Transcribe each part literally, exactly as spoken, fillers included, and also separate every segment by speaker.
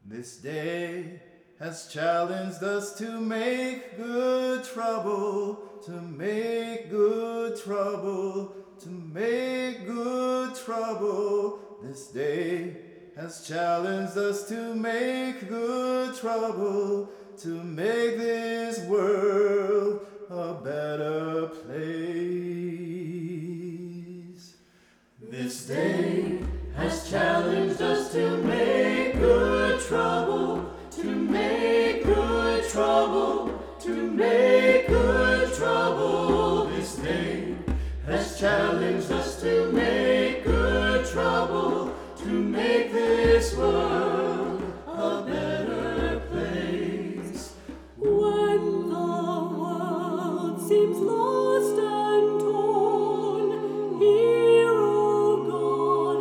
Speaker 1: This day has challenged us to make good trouble, to make good trouble, to make good trouble. This day has challenged us to make good trouble, to make this world a better place. This day has challenged us to make good trouble, to make good trouble, to make good trouble. This day has challenged us to make good trouble, to make this world a better place.
Speaker 2: When the world seems lost and torn, hear, O God,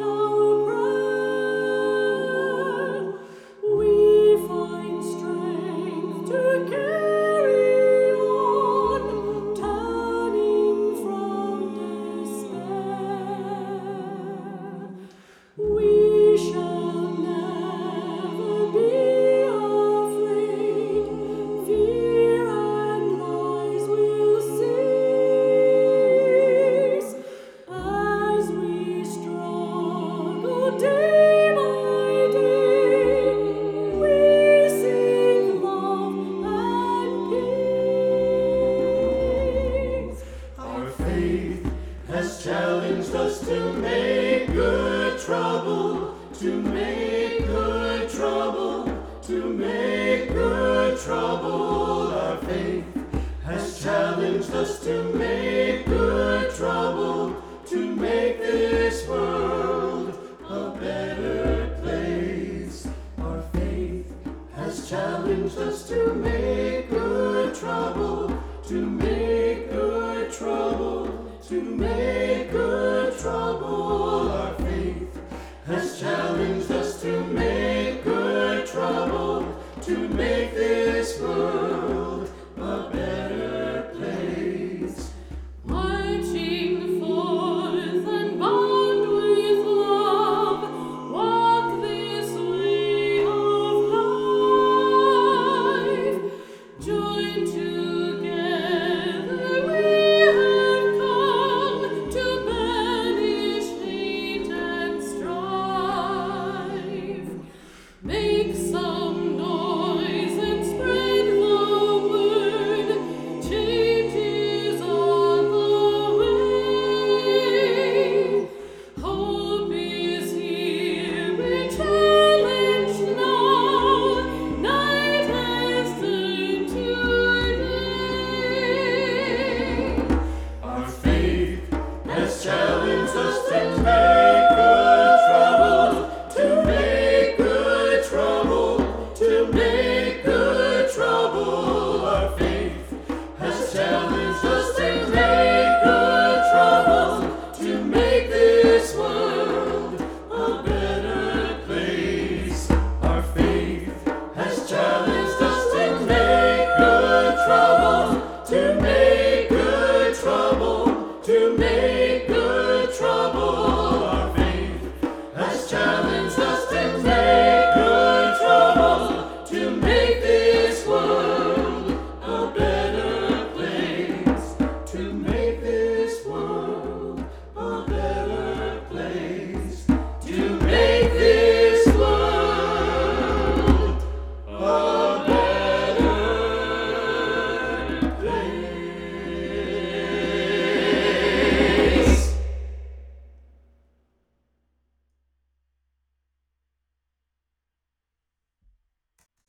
Speaker 2: our prayer. We find strength to carry on, turning from despair. We shall never be afraid. Fear and lies will cease as we struggle day by day. We seek love and peace.
Speaker 1: Our faith has challenged us to make good trouble, to make good trouble, to make good trouble. Our faith has challenged us to make good trouble, to make this world a better place. Our faith has challenged us to make good trouble, to make good trouble, to make good trouble.